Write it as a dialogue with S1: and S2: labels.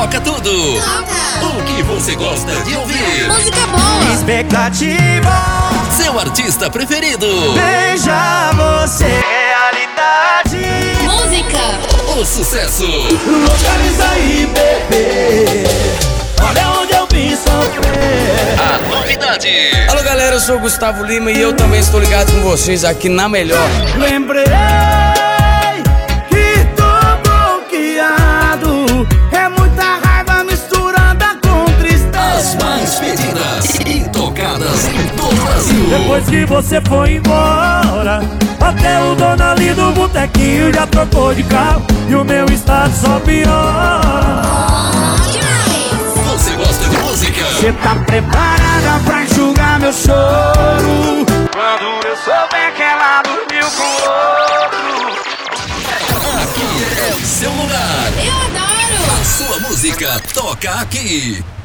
S1: toca tudo.
S2: Toca.
S1: O que você gosta de ouvir?
S2: Música boa.
S3: Expectativa.
S1: Seu artista preferido.
S3: Veja você. Realidade.
S2: Música.
S1: O sucesso.
S3: Localiza aí, bebê. Olha onde eu vim sofrer.
S1: A novidade.
S4: Alô galera, eu sou o Gustavo Lima e eu também estou ligado com vocês aqui na Melhor.
S3: Lembrei que tô bloqueado. É muita raiva misturada com tristeza.
S1: As mais pedidas e tocadas em todo o Brasil.
S3: Depois que você foi embora, até o dono ali do botequinho já trocou de carro e o meu estado só piora.
S1: Você gosta de música?
S3: Você tá preparada pra enxugar meu choro quando eu souber que ela dormiu com outro?
S1: Aqui é o seu lugar.
S2: Eu adoro.
S1: A sua música toca aqui.